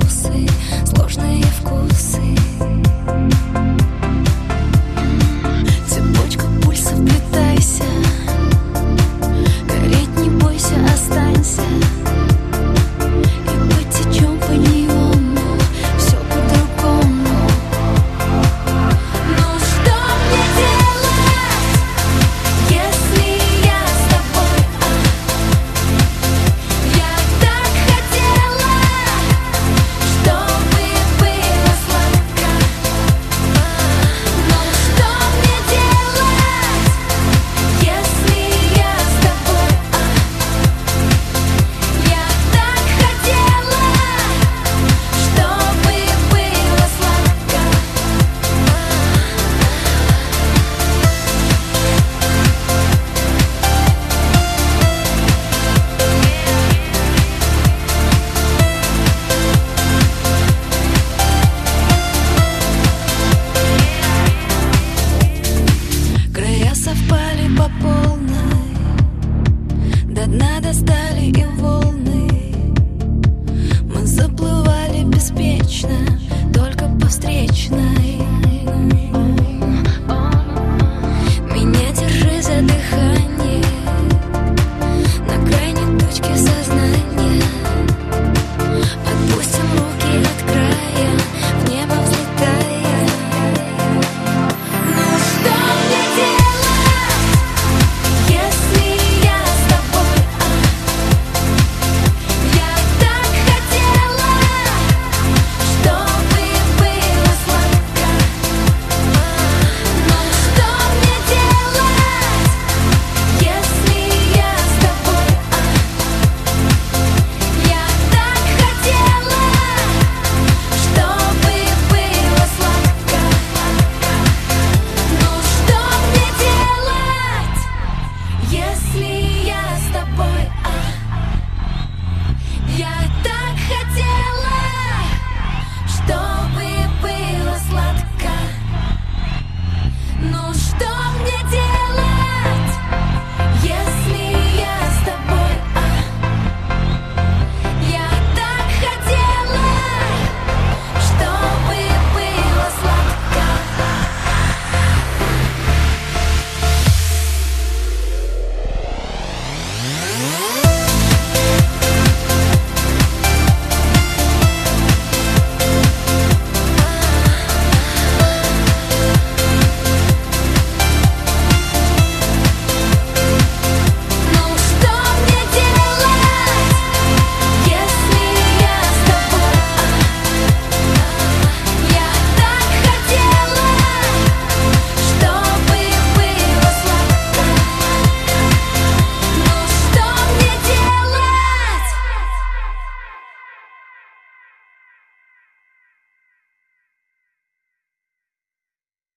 укусы, сложные вкусы. Цепочка пульсов, вплетайся, гореть не бойся, останься. И потечем по неону, все по-другому. Ну что мне делать, если я с тобой? Я так хотела, чтобы было сладко. Но что мне делать, если я с тобой? Я так хотела, чтобы было сладко. Края совпали по полной, до дна достали и волны. Мы заплывали беспечно, только по встречной.